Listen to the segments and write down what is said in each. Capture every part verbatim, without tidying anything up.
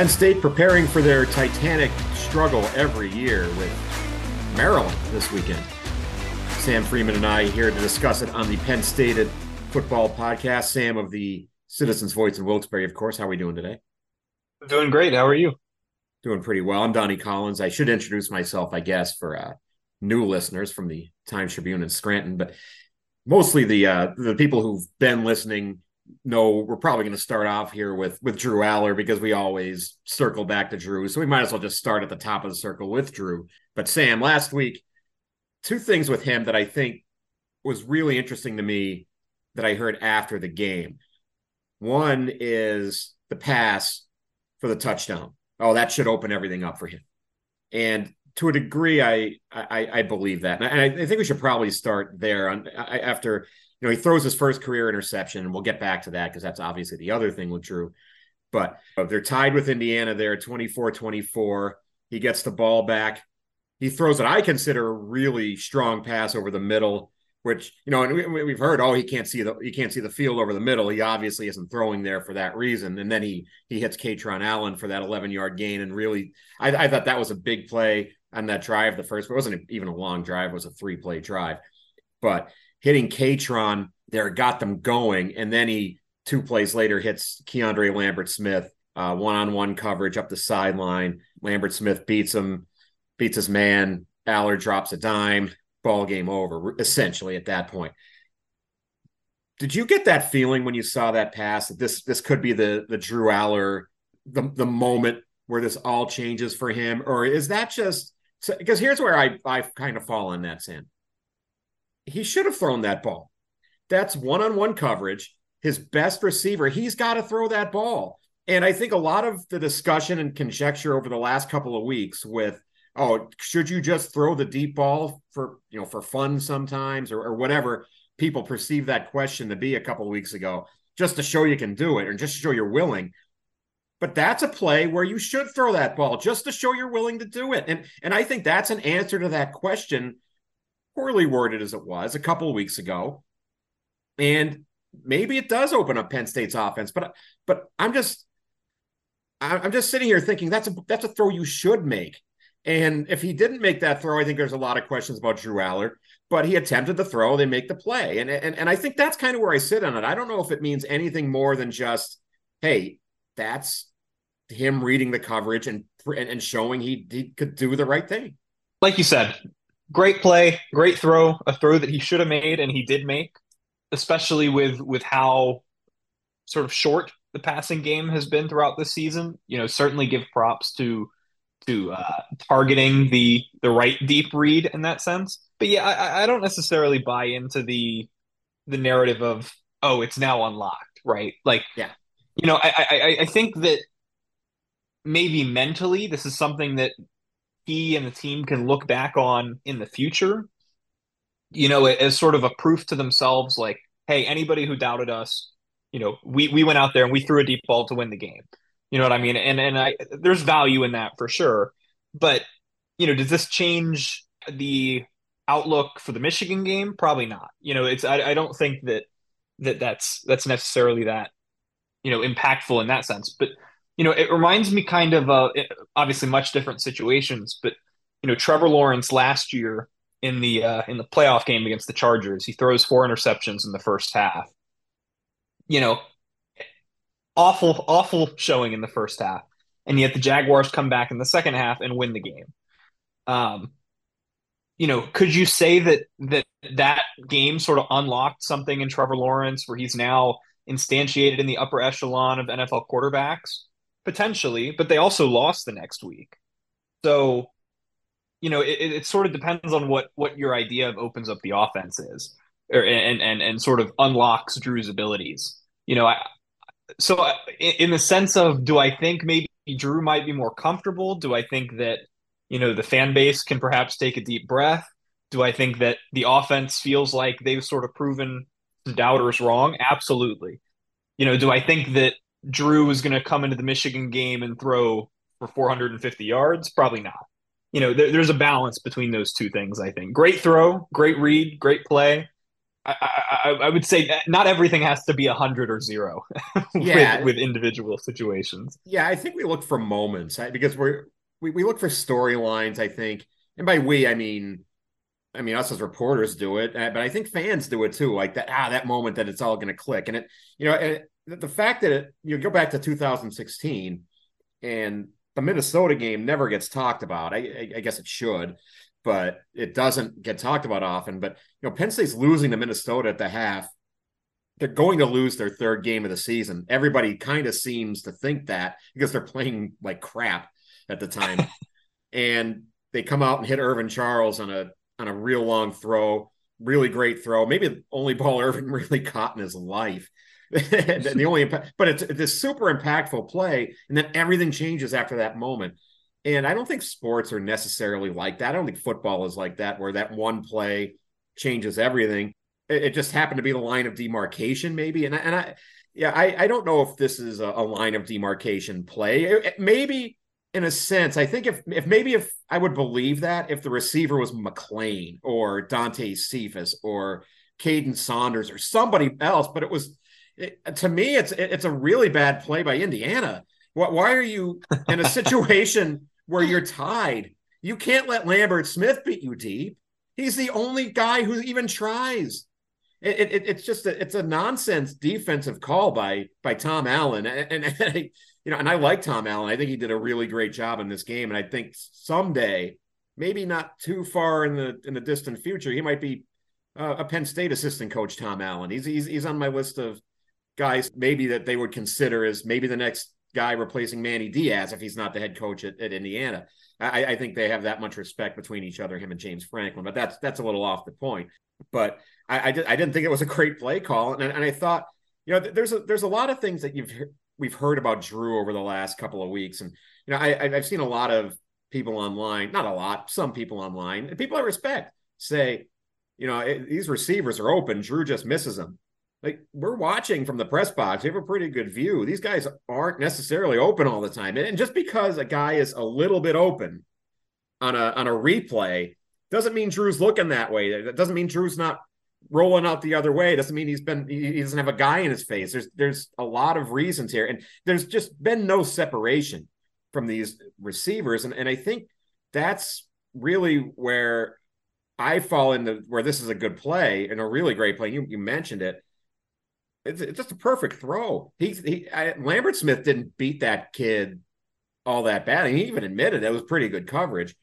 Penn State preparing for their titanic struggle every year with Maryland this weekend. Sam Freeman and I here to discuss it on the Penn State Football Podcast. Sam of the Citizens Voice in Wilkes-Barre, of course. How are we doing today? Doing great. How are you? Doing pretty well. I'm Donnie Collins. I should introduce myself, I guess, for uh, new listeners from the Times Tribune in Scranton, but mostly the uh, the people who've been listening know we're probably going to start off here with with Drew Allar because we always circle back to Drew. So we might as well just start at the top of the circle with Drew. But Sam, last week, two things with him that I think was really interesting to me that I heard after the game. One is the pass for the touchdown. Oh, that should open everything up for him. And to a degree, I I, I believe that. And I, I think we should probably start there on I, after you know, he throws his first career interception, and we'll get back to that because that's obviously the other thing with Drew. But uh, they're tied with Indiana there, twenty-four twenty-four. He gets the ball back. He throws what I consider a really strong pass over the middle, which, you know, and we, we've heard, oh, he can't see the he can't see the field over the middle. He obviously isn't throwing there for that reason. And then he he hits Kaytron Allen for that eleven-yard gain. And really, I, I thought that was a big play on that drive. The first, it wasn't even a long drive. It was a three-play drive. But hitting Kaytron there got them going. And then he, two plays later, hits Keandre Lambert-Smith, uh, one-on-one coverage up the sideline. Lambert-Smith beats him, beats his man. Allar drops a dime. Ball game over, essentially, at that point. Did you get that feeling when you saw that pass that this this could be the the Drew Allar, the, the moment where this all changes for him? Or is that just – because here's where I, I kind of fall on that, Sam. He should have thrown that ball. That's one-on-one coverage. His best receiver, he's got to throw that ball. And I think a lot of the discussion and conjecture over the last couple of weeks with, oh, should you just throw the deep ball for, you know, for fun sometimes or, or whatever people perceive that question to be a couple of weeks ago, just to show you can do it or just to show you're willing. But that's a play where you should throw that ball just to show you're willing to do it. And, and I think that's an answer to that question, poorly worded as it was a couple of weeks ago. And maybe it does open up Penn State's offense, but but I'm just I'm just sitting here thinking that's a that's a throw you should make. And if he didn't make that throw, I think there's a lot of questions about Drew Allar, but he attempted the throw, they make the play. And and and I think that's kind of where I sit on it. I don't know if it means anything more than just, hey, that's him reading the coverage and and, and showing he, he could do the right thing. Like you said, great play, great throw, a throw that he should have made and he did make, especially with with how sort of short the passing game has been throughout this season. You know, certainly give props to to uh, targeting the the right deep read in that sense. But yeah, I, I don't necessarily buy into the the narrative of, oh, it's now unlocked, right? Like, Yeah. you know, I I, I think that maybe mentally this is something that he and the team can look back on in the future, you know, as sort of a proof to themselves, like, hey, anybody who doubted us, you know, we we went out there and we threw a deep ball to win the game. You know what I mean? And and I there's value in that for sure. But, you know, does this change the outlook for the Michigan game? Probably not. You know, it's I, I don't think that that that's that's necessarily that, you know, impactful in that sense. But, you know, it reminds me kind of uh obviously much different situations, but, you know, Trevor Lawrence last year in the uh, in the playoff game against the Chargers, he throws four interceptions in the first half. You know, awful, awful showing in the first half, and yet the Jaguars come back in the second half and win the game. Um, you know, could you say that that that game sort of unlocked something in Trevor Lawrence, where he's now instantiated in the upper echelon of N F L quarterbacks? Potentially, but they also lost the next week. So, you know, it, it sort of depends on what what your idea of opens up the offense is, or and and and sort of unlocks Drew's abilities. You know, I, so I, in the sense of, do I think maybe Drew might be more comfortable? Do I think that, you know, the fan base can perhaps take a deep breath? Do I think that the offense feels like they've sort of proven the doubters wrong? Absolutely. You know, do I think that Drew is going to come into the Michigan game and throw for four hundred fifty yards? Probably not. You know, there, there's a balance between those two things, I think. Great throw, great read, great play. I, I, I would say not everything has to be a hundred or zero with Yeah, with individual situations. yeah, I think we look for moments I, because we're we, we look for storylines, I think. And by we, I mean I mean us as reporters do it, uh, but I think fans do it too. Like that, ah, that moment that it's all going to click. And it, you know, and the fact that it, you go back to two thousand sixteen and the Minnesota game never gets talked about. I, I, I guess it should, but it doesn't get talked about often. But you know, Penn State's losing to Minnesota at the half. They're going to lose their third game of the season. Everybody kind of seems to think that because they're playing like crap at the time. And they come out and hit Irvin Charles on a on a real long throw, really great throw. Maybe the only ball Irvin really caught in his life. the only impact, but it's, it's a super impactful play, and then everything changes after that moment. And I don't think sports are necessarily like that. I don't think football is like that, where that one play changes everything. It, it just happened to be the line of demarcation, maybe. And I, and I yeah, I, I don't know if this is a, a line of demarcation play. It, it, maybe in a sense, I think if if maybe if I would believe that if the receiver was McClain or Dante Cephas or Caden Saunders or somebody else, but it was it, to me, it's it's a really bad play by Indiana. Why, why are you in a situation where you're tied? You can't let Lambert Smith beat you deep. He's the only guy who even tries. It, it, it's just a, it's a nonsense defensive call by by Tom Allen, and, and, and I, you know, and I like Tom Allen. I think he did a really great job in this game, and I think someday, maybe not too far in the in the distant future, he might be uh, a Penn State assistant coach. Tom Allen. He's he's he's on my list of guys maybe that they would consider as maybe the next guy replacing Manny Diaz if he's not the head coach at, at Indiana. I, I think they have that much respect between each other, him and James Franklin. But that's that's a little off the point. But I, I, did, I didn't think it was a great play call, and, and I thought, you know, there's a there's a lot of things that you've we've heard about Drew over the last couple of weeks, and you know, I, I've seen a lot of people online, not a lot, some people online, and people I respect say, you know, it, these receivers are open. Drew just misses them. Like, we're watching from the press box, we have a pretty good view. These guys aren't necessarily open all the time, and just because a guy is a little bit open on a on a replay doesn't mean Drew's looking that way. That doesn't mean Drew's not rolling out the other way. It doesn't mean he's been he doesn't have a guy in his face. There's there's a lot of reasons here, and there's just been no separation from these receivers, and and I think that's really where I fall into where this is a good play and a really great play. You you mentioned it. It's, it's just a perfect throw. He, he I, Lambert Smith didn't beat that kid all that bad. And he even admitted it was pretty good coverage.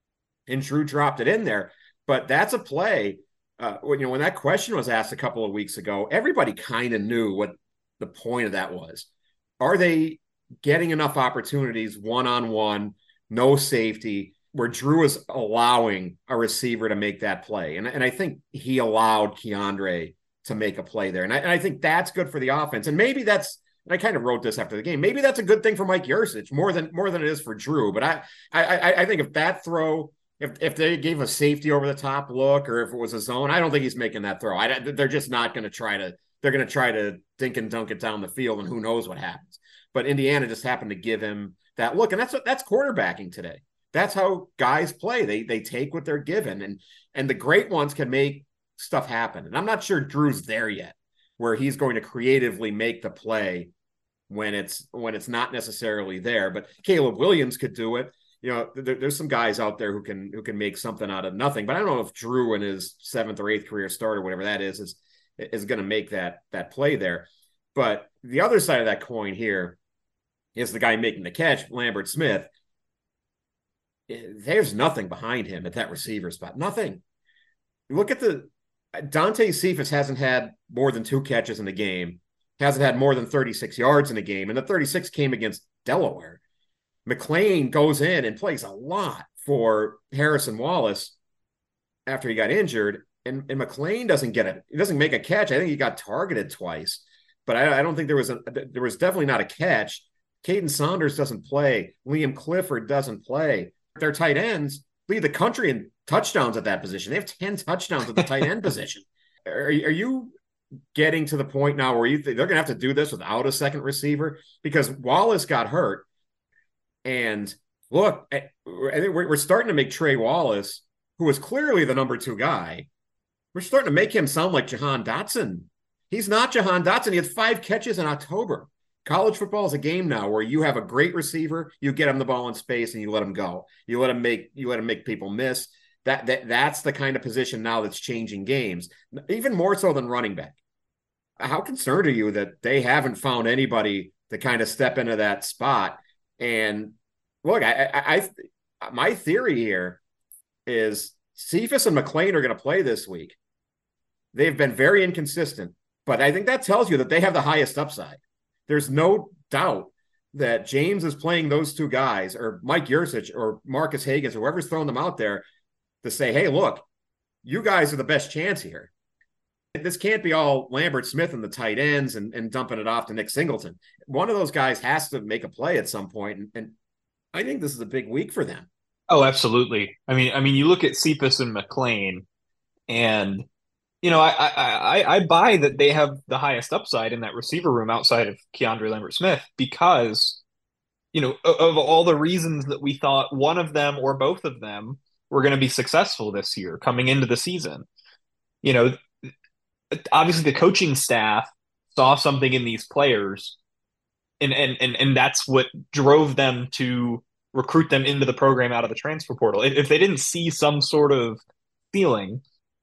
And Drew dropped it in there. But that's a play. Uh, when, you know, when that question was asked a couple of weeks ago, everybody kind of knew what the point of that was. Are they getting enough opportunities one-on-one, no safety, where Drew is allowing a receiver to make that play? And, and I think he allowed Keandre to make a play there. And I, and I think that's good for the offense. And maybe that's, and I kind of wrote this after the game, maybe that's a good thing for Mike Yurcich more than more than it is for Drew. But I I, I think if that throw, if if they gave a safety over the top look, or if it was a zone, I don't think he's making that throw. I, they're just not going to try to, they're going to try to dink and dunk it down the field, and who knows what happens. But Indiana just happened to give him that look. And that's what that's quarterbacking today. That's how guys play. They they take what they're given. And and the great ones can make stuff happen. And I'm not sure Drew's there yet, where he's going to creatively make the play when it's when it's not necessarily there. But Caleb Williams could do it. You know, there, there's some guys out there who can who can make something out of nothing. But I don't know if Drew in his seventh or eighth career start or whatever that is is is going to make that that play there. But the other side of that coin here is the guy making the catch, Lambert Smith. There's nothing behind him at that receiver spot. Nothing. Look at the Dante Cephas hasn't had more than two catches in the game, hasn't had more than thirty-six yards in the game, and the thirty-six came against Delaware. McClain goes in and plays a lot for Harrison Wallace after he got injured, and, and McClain doesn't get it. He doesn't make a catch. I think he got targeted twice, but I, I don't think there was a there was definitely not a catch. Caden Saunders doesn't play. Liam Clifford doesn't play. Their tight ends lead the country in touchdowns at that position. They have ten touchdowns at the tight end position. Are, are you getting to the point now where you think they're going to have to do this without a second receiver? Because Wallace got hurt. And look, I think we're starting to make Trey Wallace, who was clearly the number two guy, We're starting to make him sound like Jahan Dotson. He's not Jahan Dotson. He had five catches in October. College football is a game now where you have a great receiver, you get him the ball in space, and you let him go. You let him make you let him make people miss. That that that's the kind of position now that's changing games, even more so than running back. How concerned are you that they haven't found anybody to kind of step into that spot? And look, I, I, I my theory here is Cephus and McClain are going to play this week. They've been very inconsistent, but I think that tells you that they have the highest upside. There's no doubt that James is playing those two guys, or Mike Yurcich or Marcus Hagans, whoever's throwing them out there, to say, hey, look, you guys are the best chance here. This can't be all Lambert Smith and the tight ends and, and dumping it off to Nick Singleton. One of those guys has to make a play at some point, and, and I think this is a big week for them. Oh, absolutely. I mean, I mean, you look at Cephus and McClain, and you know, I, I I buy that they have the highest upside in that receiver room outside of Keandre Lambert Smith because, you know, of, of all the reasons that we thought one of them or both of them were going to be successful this year coming into the season. You know, obviously the coaching staff saw something in these players, and and and and that's what drove them to recruit them into the program out of the transfer portal. If, if they didn't see some sort of feeling,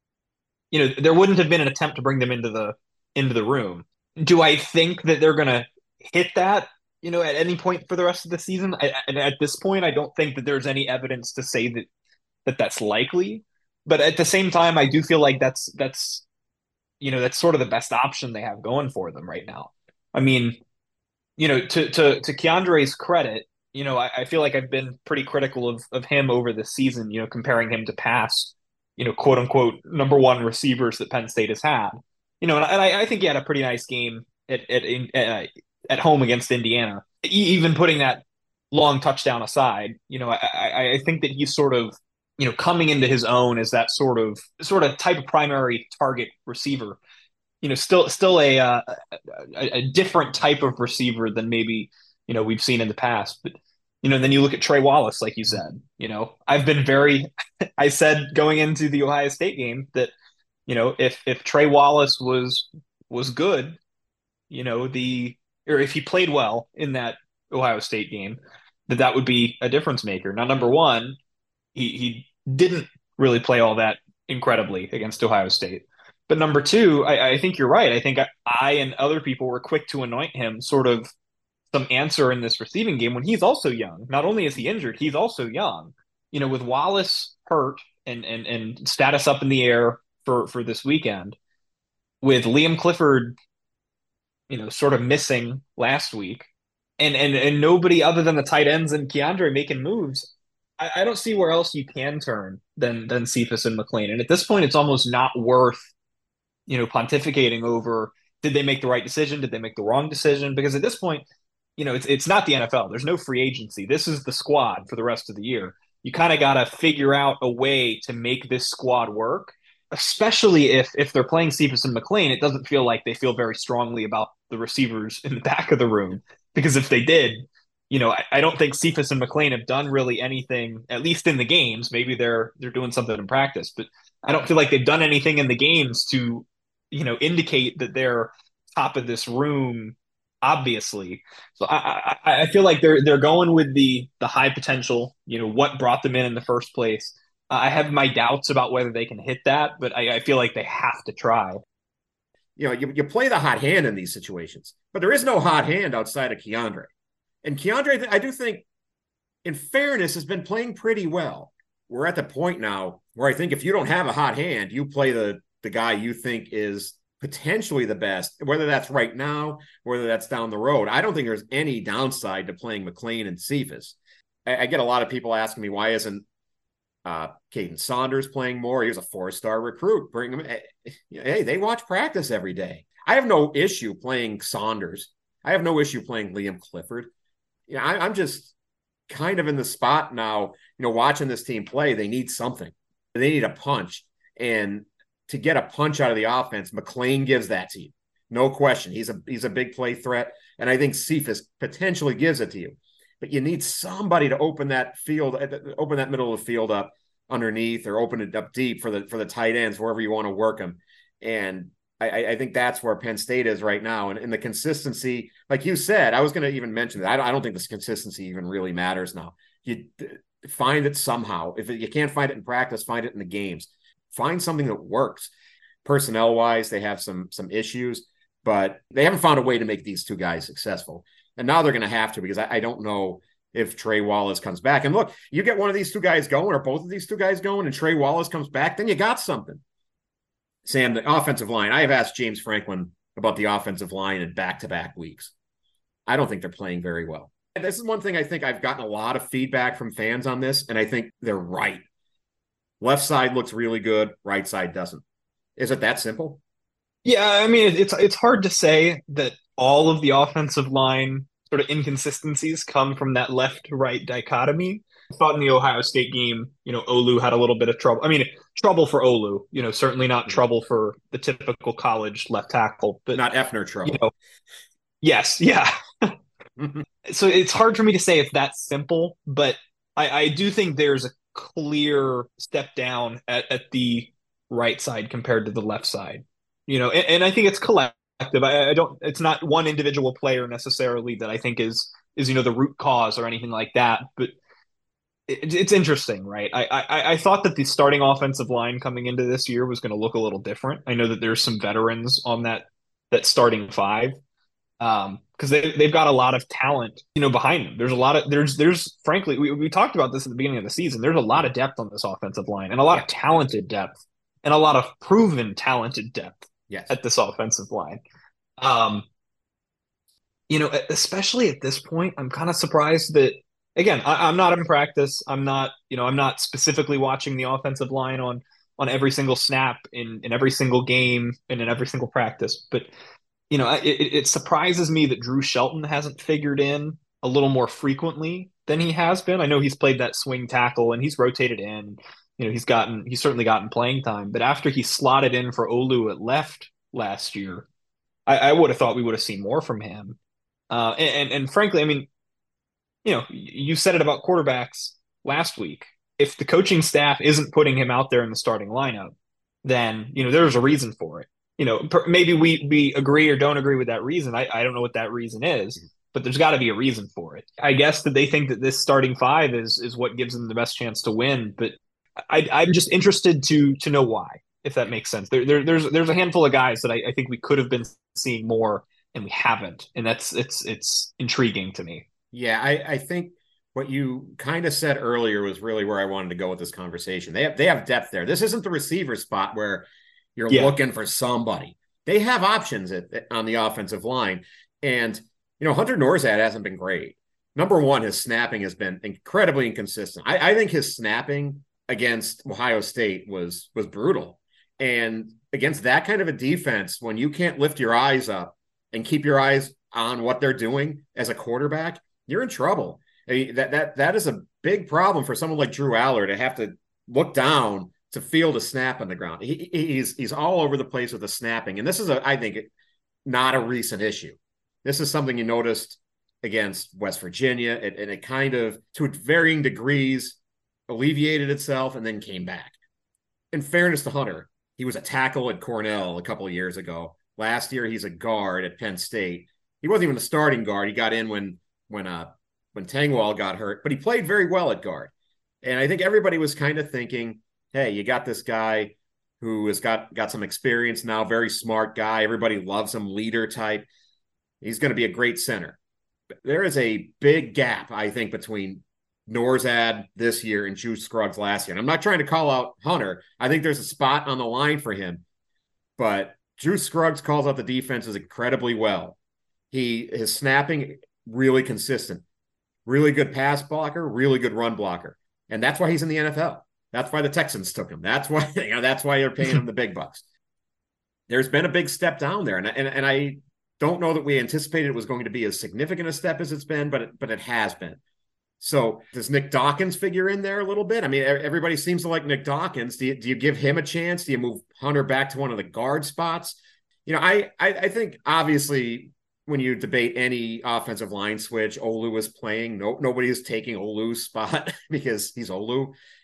you know, there wouldn't have been an attempt to bring them into the into the room. Do I think that they're going to hit that, you know, at any point for the rest of the season? I, and at this point, I don't think that there's any evidence to say that that that's likely. But at the same time, I do feel like that's that's you know that's sort of the best option they have going for them right now. I mean, you know, to to to Keandre's credit, you know, I, I feel like I've been pretty critical of of him over this season. You know, comparing him to past, you know, quote unquote number one receivers that Penn State has had. You know, and I, I think he had a pretty nice game at at uh, at home against Indiana. Even putting that long touchdown aside, you know, I, I I think that he's sort of, you know, coming into his own as that sort of sort of type of primary target receiver. You know, still still a, uh, a a different type of receiver than maybe, you know, we've seen in the past. But, you know, then you look at Trey Wallace, like you said. You know, I've been very I said going into the Ohio State game that, you know, if if Trey Wallace was was good, you know, the or if he played well in that Ohio State game, that that would be a difference maker. Now, number one, he he didn't really play all that incredibly against Ohio State. But number two, I, I think you're right. I think I, I and other people were quick to anoint him sort of some answer in this receiving game when he's also young. Not only is he injured, he's also young. You know, with Wallace hurt and and and status up in the air for for this weekend, with Liam Clifford, you know, sort of missing last week, and and and nobody other than the tight ends and Keandre making moves, I, I don't see where else you can turn than than Cephus and McClain. And at this point, it's almost not worth, you know, pontificating over did they make the right decision? Did they make the wrong decision? Because at this point, you know, it's it's not the N F L. There's no free agency. This is the squad for the rest of the year. You kind of got to figure out a way to make this squad work, especially if if they're playing Cephus and McClain. It doesn't feel like they feel very strongly about the receivers in the back of the room. Because if they did, you know, I, I don't think Cephus and McClain have done really anything, at least in the games. Maybe they're they're doing something in practice, but I don't feel like they've done anything in the games to, you know, indicate that they're top of this room, obviously. So I, I, I feel like they're they're going with the the high potential, you know, what brought them in in the first place. Uh, I have my doubts about whether they can hit that, but I, I feel like they have to try. You know, you, you play the hot hand in these situations, but there is no hot hand outside of Keandre. And Keandre, I do think, in fairness, has been playing pretty well. We're at the point now where I think if you don't have a hot hand, you play the the guy you think is potentially the best, whether that's right now, whether that's down the road. I don't think there's any downside to playing McClain and Cephus. I, I get a lot of people asking me, why isn't uh, Caden Saunders playing more? He was a four-star recruit. Bring him. Hey, they watch practice every day. I have no issue playing Saunders. I have no issue playing Liam Clifford. You know, I, I'm just kind of in the spot now, you know, watching this team play. They need something. They need a punch. And to get a punch out of the offense, McClain gives that to you. No question. He's a he's a big play threat. And I think Cephus potentially gives it to you. But you need somebody to open that field, open that middle of the field up. underneath or open it up deep for the for the tight ends, wherever you want to work them. And I, I think that's where Penn State is right now. And, and the consistency, like you said, I was going to even mention that. I don't, I don't think this consistency even really matters now. You find it somehow. If you can't find it in practice, find it in the games. Find something that works. Personnel wise, they have some some issues, but they haven't found a way to make these two guys successful. And now they're going to have to, because I, I don't know if Trey Wallace comes back. And look, you get one of these two guys going, or both of these two guys going, and Trey Wallace comes back, then you got something. Sam, the offensive line, I have asked James Franklin about the offensive line in back-to-back weeks. I don't think they're playing very well. And this is one thing I think I've gotten a lot of feedback from fans on this, and I think they're right. Left side looks really good, right side doesn't. Is it that simple? Yeah, I mean, it's it's hard to say that all of the offensive line sort of inconsistencies come from that left-right dichotomy. I thought in the Ohio State game, you know, Olu had a little bit of trouble. I mean, trouble for Olu, you know, certainly not trouble for the typical college left tackle, but not Effner trouble. You know, yes, yeah. So it's hard for me to say it's that simple, but I, I do think there's a clear step down at, at the right side compared to the left side. You know, and, and I think it's collective. I, I don't. It's not one individual player necessarily that I think is is you know the root cause or anything like that, but. It's interesting, right? I, I I thought that the starting offensive line coming into this year was going to look a little different. I know that there's some veterans on that that starting five, um, because they they've got a lot of talent, you know, behind them. There's a lot of there's there's frankly we we talked about this at the beginning of the season. There's a lot of depth on this offensive line, and a lot of talented depth, and a lot of proven talented depth yes. at this offensive line. Um, you know, especially at this point, I'm kind of surprised that. Again, I, I'm not in practice. I'm not, you know, I'm not specifically watching the offensive line on on every single snap in, in every single game and in every single practice. But, you know, it, it surprises me that Drew Shelton hasn't figured in a little more frequently than he has been. I know he's played that swing tackle and he's rotated in. You know, he's gotten he's certainly gotten playing time. But after he slotted in for Olu at left last year, I, I would have thought we would have seen more from him. Uh, and, and and frankly, I mean. You know, you said it about quarterbacks last week. If the coaching staff isn't putting him out there in the starting lineup, then, you know, there's a reason for it. You know, per, maybe we we agree or don't agree with that reason. I, I don't know what that reason is, but there's got to be a reason for it. I guess that they think that this starting five is is what gives them the best chance to win. But I, I'm just interested to to know why, if that makes sense. There, there there's there's a handful of guys that I, I think we could have been seeing more and we haven't, and that's it's it's intriguing to me. Yeah, I, I think what you kind of said earlier was really where I wanted to go with this conversation. They have they have depth there. This isn't the receiver spot where you're yeah. looking for somebody. They have options at, on the offensive line. And, you know, Hunter Nourzad hasn't been great. Number one, his snapping has been incredibly inconsistent. I, I think his snapping against Ohio State was was brutal. And against that kind of a defense, when you can't lift your eyes up and keep your eyes on what they're doing as a quarterback, you're in trouble. I mean, that that that is a big problem for someone like Drew Allar to have to look down to field a snap on the ground. He, he's he's all over the place with the snapping, and this is a I think not a recent issue. This is something you noticed against West Virginia, and, and it kind of to varying degrees alleviated itself and then came back. In fairness to Hunter, he was a tackle at Cornell a couple of years ago. Last year, he's a guard at Penn State. He wasn't even a starting guard. He got in when when uh when Tangwall got hurt, but he played very well at guard. And I think everybody was kind of thinking, hey, you got this guy who has got, got some experience now, very smart guy. Everybody loves him, leader type. He's going to be a great center. There is a big gap, I think, between Nourzad this year and Juice Scruggs last year. And I'm not trying to call out Hunter. I think there's a spot on the line for him. But Juice Scruggs calls out the defenses incredibly well. He his snapping really consistent, really good pass blocker, really good run blocker. And that's why he's in the N F L. That's why the Texans took him. That's why, you know, that's why they're paying him the big bucks. There's been a big step down there. And, and, and I don't know that we anticipated it was going to be as significant a step as it's been, but it, but it has been. So does Nick Dawkins figure in there a little bit? I mean, everybody seems to like Nick Dawkins. Do you, do you give him a chance? Do you move Hunter back to one of the guard spots? You know, I, I, I think obviously when you debate any offensive line switch, Olu is playing. No, nobody is taking Olu's spot because he's Olu. And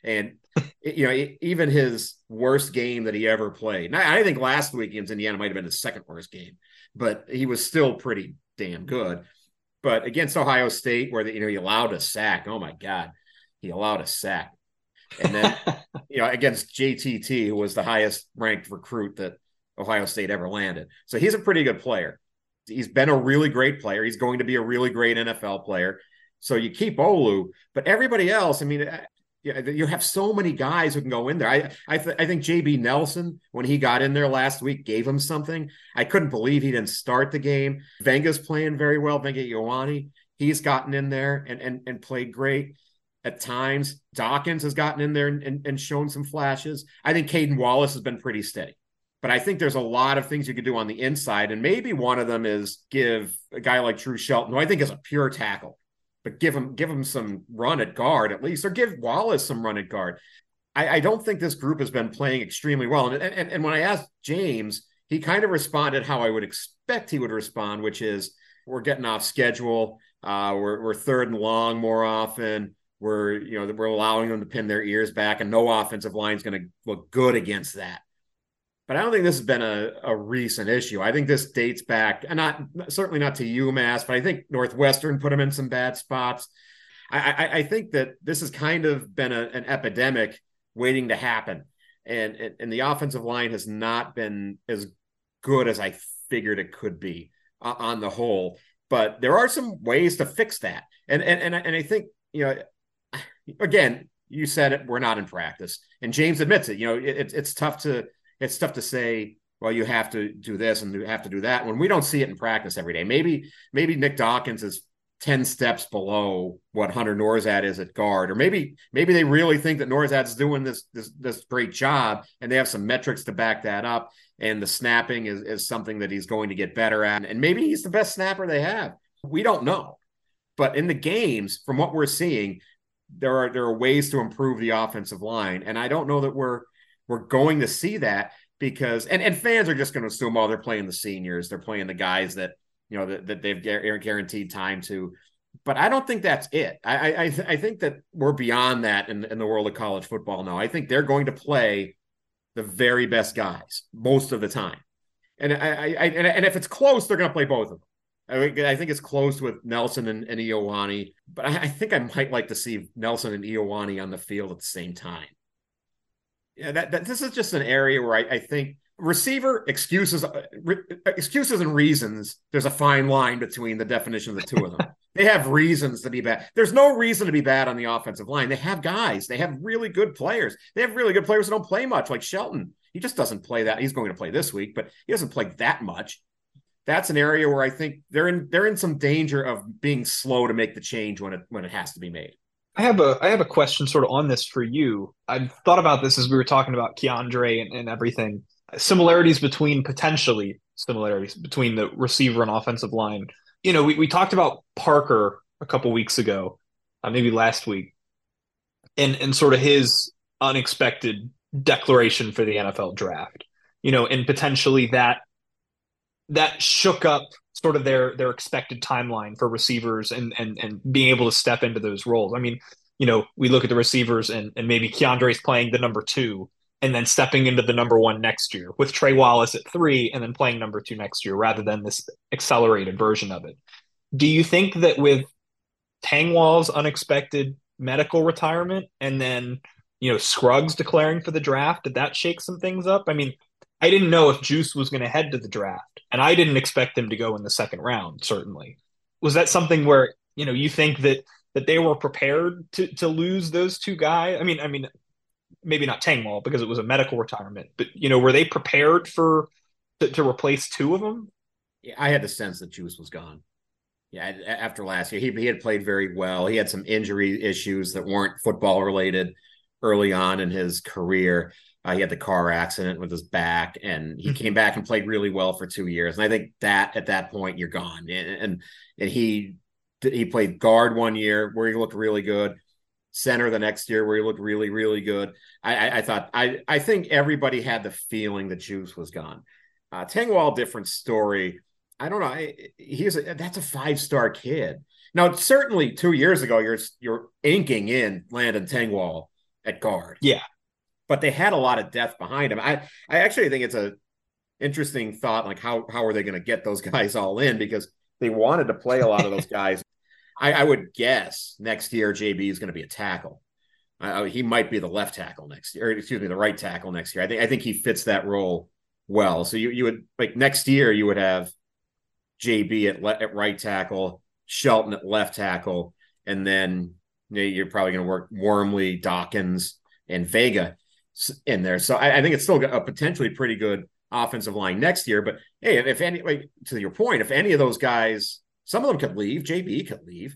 you know, even his worst game that he ever played. Now, I think last week against Indiana might have been his second worst game, but he was still pretty damn good. But against Ohio State, where the, you know he allowed a sack, oh my God, he allowed a sack. And then you know against J T T, who was the highest ranked recruit that Ohio State ever landed, so he's a pretty good player. He's been a really great player. He's going to be a really great N F L player. So you keep Olu, but everybody else, I mean, you have so many guys who can go in there. I I, th- I think J B Nelson, when he got in there last week, gave him something. I couldn't believe he didn't start the game. Venga's playing very well. Venga Ioane, he's gotten in there and, and, and played great at times. Dawkins has gotten in there and, and, and shown some flashes. I think Caden Wallace has been pretty steady. But I think there's a lot of things you could do on the inside, and maybe one of them is give a guy like Drew Shelton, who I think is a pure tackle, but give him give him some run at guard at least, or give Wallace some run at guard. I, I don't think this group has been playing extremely well. And, and, and when I asked James, he kind of responded how I would expect he would respond, which is we're getting off schedule. Uh, we're, we're third and long more often. We're, you know, we're allowing them to pin their ears back, and no offensive line is going to look good against that. But I don't think this has been a, a recent issue. I think this dates back, and not certainly not to UMass, but I think Northwestern put them in some bad spots. I, I, I think that this has kind of been a, an epidemic waiting to happen. And, and the offensive line has not been as good as I figured it could be uh, on the whole. But there are some ways to fix that. And, and, and, and I think, you know, again, you said it, we're not in practice. And James admits it. You know, it, it's tough to – It's tough to say, well, you have to do this and you have to do that when we don't see it in practice every day. Maybe maybe Nick Dawkins is ten steps below what Hunter Nourzad is at guard, or maybe maybe they really think that Nourzad's doing this this this great job and they have some metrics to back that up, and the snapping is, is something that he's going to get better at, and maybe he's the best snapper they have. We don't know. But in the games, from what we're seeing, there are there are ways to improve the offensive line, and I don't know that we're We're going to see that because, and, and fans are just going to assume, oh, they're playing the seniors. They're playing the guys that, you know, that, that they've guaranteed time to. But I don't think that's it. I I, I think that we're beyond that in, in the world of college football now. I think they're going to play the very best guys most of the time. And I, I, and, and if it's close, they're going to play both of them. I, I think it's close with Nelson and, and Ioane, but I, I think I might like to see Nelson and Ioane on the field at the same time. Yeah, that, that this is just an area where I, I think receiver excuses, re, excuses and reasons. There's a fine line between the definition of the two of them. They have reasons to be bad. There's no reason to be bad on the offensive line. They have guys. They have really good players. They have really good players who don't play much, like Shelton. He just doesn't play that. He's going to play this week, but he doesn't play that much. That's an area where I think they're in they're in some danger of being slow to make the change when it when it has to be made. I have a I have a question sort of on this for you. I've thought about this as we were talking about Keandre and, and everything. Similarities between potentially similarities between the receiver and offensive line. You know, we, we talked about Parker a couple weeks ago, uh, maybe last week, and and sort of his unexpected declaration for the N F L draft. You know, and potentially that that shook up sort of their their expected timeline for receivers and and and being able to step into those roles. I mean, you know, we look at the receivers and and maybe Keandre's playing the number two and then stepping into the number one next year with Trey Wallace at three and then playing number two next year rather than this accelerated version of it. Do you think that with Tangwall's unexpected medical retirement and then, you know, Scruggs declaring for the draft, did that shake some things up? I mean, I didn't know if Juice was going to head to the draft, and I didn't expect him to go in the second round, certainly. Was that something where, you know, you think that that they were prepared to to lose those two guys? I mean, I mean, maybe not Tangwall because it was a medical retirement, but, you know, were they prepared for to, to replace two of them? Yeah, I had the sense that Juice was gone. Yeah, after last year, he, he had played very well. He had some injury issues that weren't football related early on in his career. Uh, he had the car accident with his back, and he mm-hmm. came back and played really well for two years. And I think that at that point you're gone. And and, and he he played guard one year where he looked really good, center the next year where he looked really really good. I, I, I thought I I think everybody had the feeling that Juice was gone. Uh, Tangwall, different story. I don't know. He's a, that's a five star kid. Now certainly two years ago you're you're inking in Landon Tangwall at guard. Yeah. But they had a lot of depth behind him. I, I actually think it's a interesting thought, like how how are they going to get those guys all in, because they wanted to play a lot of those guys. I, I would guess next year J B is going to be a tackle. Uh, he might be the left tackle next year, or excuse me, the right tackle next year. I think I think he fits that role well. So you you would like next year you would have J B at le- at right tackle, Shelton at left tackle, and then you know, you're probably going to work Wormley, Dawkins, and Vega in there. So I, I think it's still a potentially pretty good offensive line next year. But hey, if, if any, like, to your point, if any of those guys, some of them could leave, J B could leave.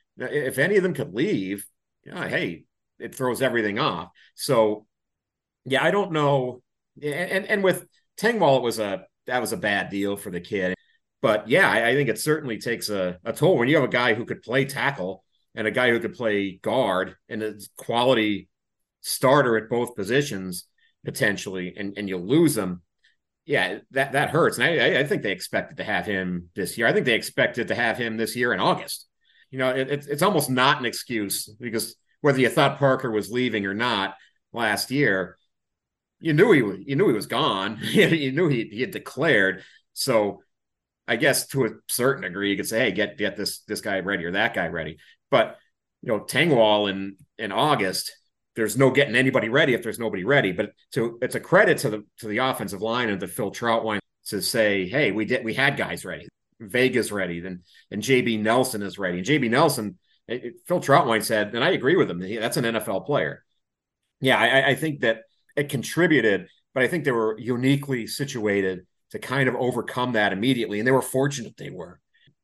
If any of them could leave, yeah, hey, it throws everything off. So yeah, I don't know. And and with Tengwall, it was a that was a bad deal for the kid. But yeah, I, I think it certainly takes a, a toll when you have a guy who could play tackle and a guy who could play guard and a quality starter at both positions potentially, and, and you lose them. Yeah, that, that hurts. And I, I think they expected to have him this year. I think they expected to have him this year in August. You know, it, it's, it's almost not an excuse, because whether you thought Parker was leaving or not last year, you knew he was, you knew he was gone. You knew he, he had declared. So I guess to a certain degree, you could say, hey, get get this this guy ready or that guy ready. But you know, Tengwall in in August, there's no getting anybody ready if there's nobody ready. But to it's a credit to the to the offensive line and to Phil Trautwein to say, hey, we did we had guys ready. Vega's ready, then and J B Nelson is ready. And J B Nelson, it, it, Phil Trautwein said, and I agree with him, he, that's an N F L player. Yeah, I, I think that it contributed, but I think they were uniquely situated to kind of overcome that immediately. And they were fortunate they were.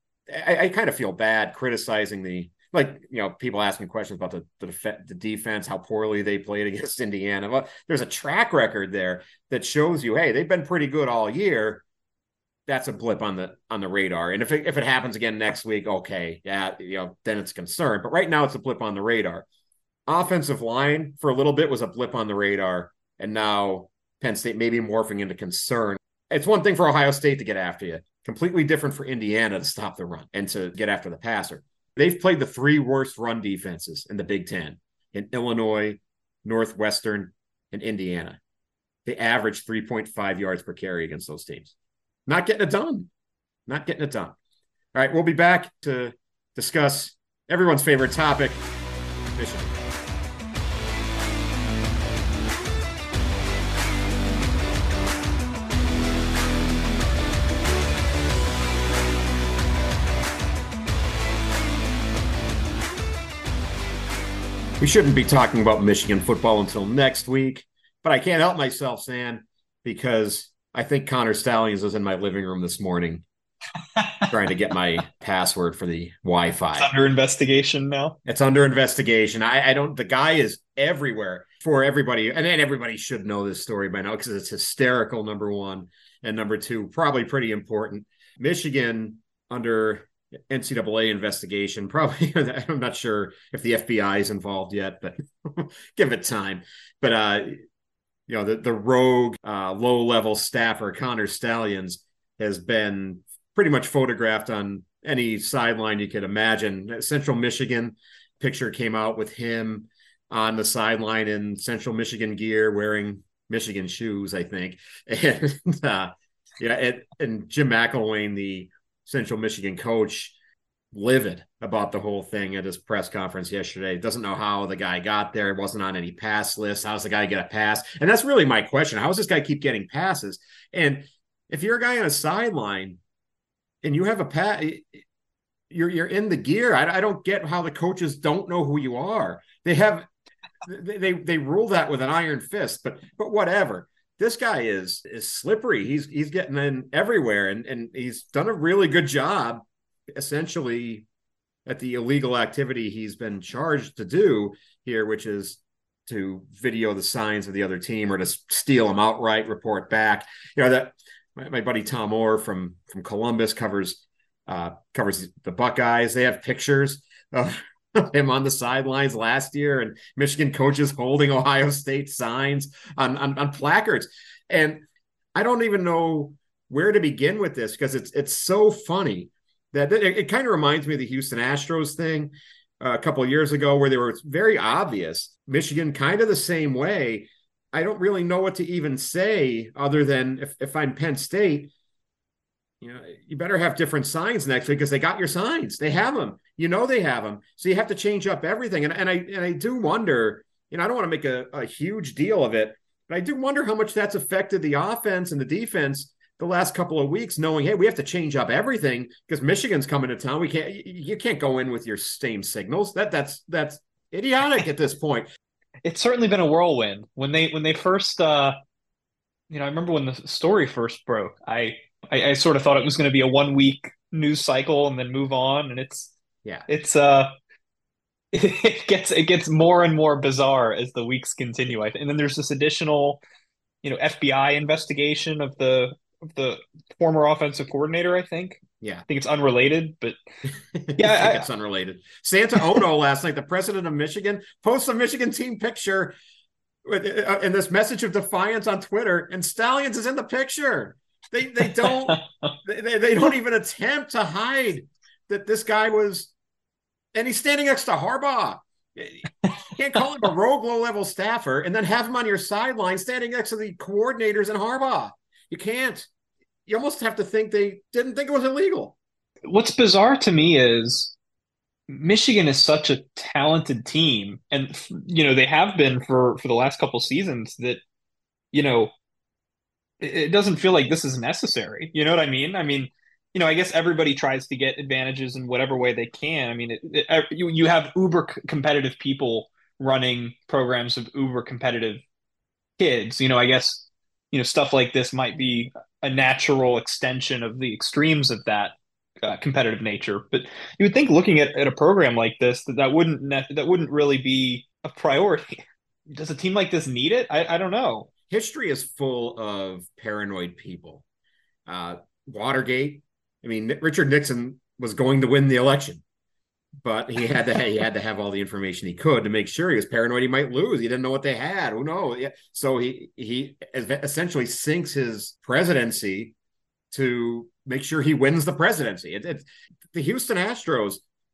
I, I kind of feel bad criticizing the, like, you know, people asking questions about the, the, def- the defense, how poorly they played against Indiana. Well, there's a track record there that shows you, hey, they've been pretty good all year. That's a blip on the on the radar. And if it, if it happens again next week, okay, yeah, you know, then it's a concern. But right now it's a blip on the radar. Offensive line for a little bit was a blip on the radar, and now Penn State maybe morphing into concern. It's one thing for Ohio State to get after you. Completely different for Indiana to stop the run and to get after the passer. They've played the three worst run defenses in the Big Ten, in Illinois, Northwestern, and Indiana. They average three point five yards per carry against those teams. Not getting it done. Not getting it done. All right, we'll be back to discuss everyone's favorite topic, Michigan. We shouldn't be talking about Michigan football until next week, but I can't help myself, Sam, because I think Connor Stalions was in my living room this morning trying to get my password for the Wi-Fi. It's under investigation now. It's under investigation. I, I don't, the guy is everywhere for everybody. And then everybody should know this story by now because it's hysterical, number one. And number two, probably pretty important. Michigan under N C double A investigation. Probably, I'm not sure if the F B I is involved yet, but give it time. But, uh, you know, the, the rogue uh, low-level staffer, Connor Stalions, has been pretty much photographed on any sideline you could imagine. Central Michigan picture came out with him on the sideline in Central Michigan gear, wearing Michigan shoes, I think. And, uh, yeah, it, and Jim McElwain, the Central Michigan coach, livid about the whole thing at his press conference yesterday. Doesn't know how the guy got there. It wasn't on any pass list. How's the guy get a pass? And that's really my question. How does this guy keep getting passes? And if you're a guy on a sideline and you have a pass, you're you're in the gear. I, I don't get how the coaches don't know who you are. They have they they rule that with an iron fist. But but whatever. This guy is is slippery. He's he's getting in everywhere, and, and he's done a really good job, essentially, at the illegal activity he's been charged to do here, which is to video the signs of the other team or to steal them outright, report back. You know that my, my buddy Tom Orr from from Columbus covers uh, covers the Buckeyes. They have pictures of him on the sidelines last year, and Michigan coaches holding Ohio State signs on, on, on placards. And I don't even know where to begin with this because it's it's so funny that it, it kind of reminds me of the Houston Astros thing a couple of years ago where they were very obvious. Michigan kind of the same way. I don't really know what to even say other than if, if I'm Penn State, you know, you better have different signs next week because they got your signs. They have them. You know they have them. So you have to change up everything. And, and I and I do wonder, you know, I don't want to make a, a huge deal of it, but I do wonder how much that's affected the offense and the defense the last couple of weeks, knowing, hey, we have to change up everything because Michigan's coming to town. We can't you can't go in with your same signals. That that's that's idiotic at this point. It's certainly been a whirlwind. When they when they first uh you know, I remember when the story first broke, I I, I sort of thought it was going to be a one week news cycle and then move on. And it's Yeah. it's uh it gets it gets more and more bizarre as the weeks continue. I th- and then there's this additional, you know, F B I investigation of the of the former offensive coordinator, I think. Yeah. I think it's unrelated, but yeah, I think yeah, it's unrelated. Santa Ono last night, the president of Michigan, posts a Michigan team picture with uh, in this message of defiance on Twitter, and Stalions is in the picture. They they don't they, they don't even attempt to hide that this guy was, and he's standing next to Harbaugh. You can't call him a rogue low-level staffer and then have him on your sideline standing next to the coordinators and Harbaugh. You can't. You almost have to think they didn't think it was illegal. What's bizarre to me is Michigan is such a talented team, and you know they have been for for the last couple seasons. That you know it, it doesn't feel like this is necessary. You know what I mean? I mean, you know, I guess everybody tries to get advantages in whatever way they can. I mean, it, it, you you have uber competitive people running programs of uber competitive kids. You know, I guess you know stuff like this might be a natural extension of the extremes of that uh, competitive nature. But you would think looking at, at a program like this that that wouldn't that wouldn't really be a priority. Does a team like this need it? I, I don't know. History is full of paranoid people. Uh, Watergate. I mean, Richard Nixon was going to win the election, but he had to he had to have all the information he could to make sure. He was paranoid he might lose. He didn't know what they had. Who knows? Yeah. So he he essentially sinks his presidency to make sure he wins the presidency. It, it, the Houston Astros,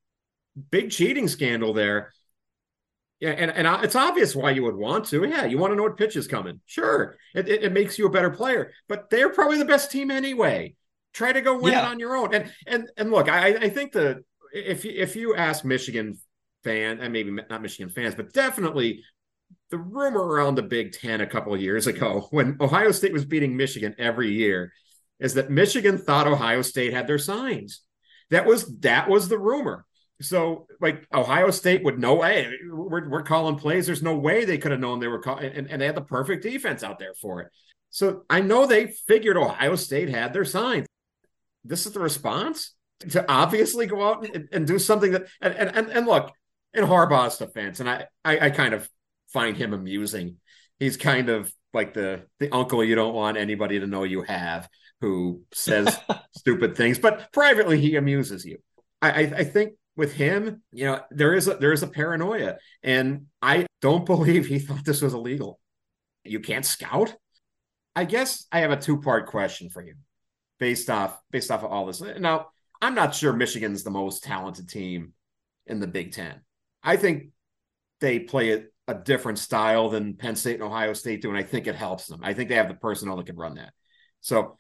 big cheating scandal there. Yeah, and, and it's obvious why you would want to. Yeah, you want to know what pitch is coming. Sure, it, it, it makes you a better player. But they're probably the best team anyway. Try to go win Yeah. it on your own. And and and look, I, I think the if you, if you ask Michigan fan, and maybe not Michigan fans, but definitely the rumor around the Big Ten a couple of years ago when Ohio State was beating Michigan every year is that Michigan thought Ohio State had their signs. That was that was the rumor. So, like, Ohio State would know, hey, we're, we're calling plays. There's no way they could have known they were calling, and, and they had the perfect defense out there for it. So I know they figured Ohio State had their signs. This is the response to obviously go out and, and do something that, and, and, and look, in Harbaugh's defense, and I, I, I kind of find him amusing. He's kind of like the, the uncle you don't want anybody to know you have who says stupid things, but privately he amuses you. I, I, I think with him, you know, there is a, there is a paranoia, and I don't believe he thought this was illegal. You can't scout. I guess I have a two part question for you, based off based off of all this. Now, I'm not sure Michigan's the most talented team in the Big Ten. I think they play a, a different style than Penn State and Ohio State do, and I think it helps them. I think they have the personnel that can run that. So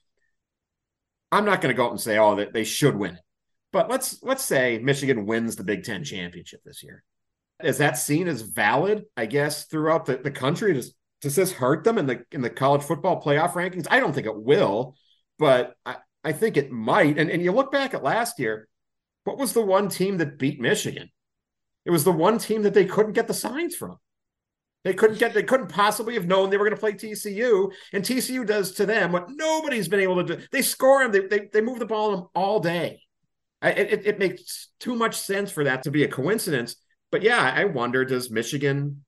I'm not going to go out and say, oh, that they should win it. But let's let's say Michigan wins the Big Ten championship this year. Is that seen as valid, I guess, throughout the, the country? Does, does this hurt them in the in the college football playoff rankings? I don't think it will, but I, I think it might. And, and you look back at last year, what was the one team that beat Michigan? It was the one team that they couldn't get the signs from. They couldn't get, they couldn't possibly have known they were going to play T C U, and T C U does to them what nobody's been able to do. They score them, they they, they move the ball on them all day. It, it makes too much sense for that to be a coincidence. But yeah, I wonder, does Michigan,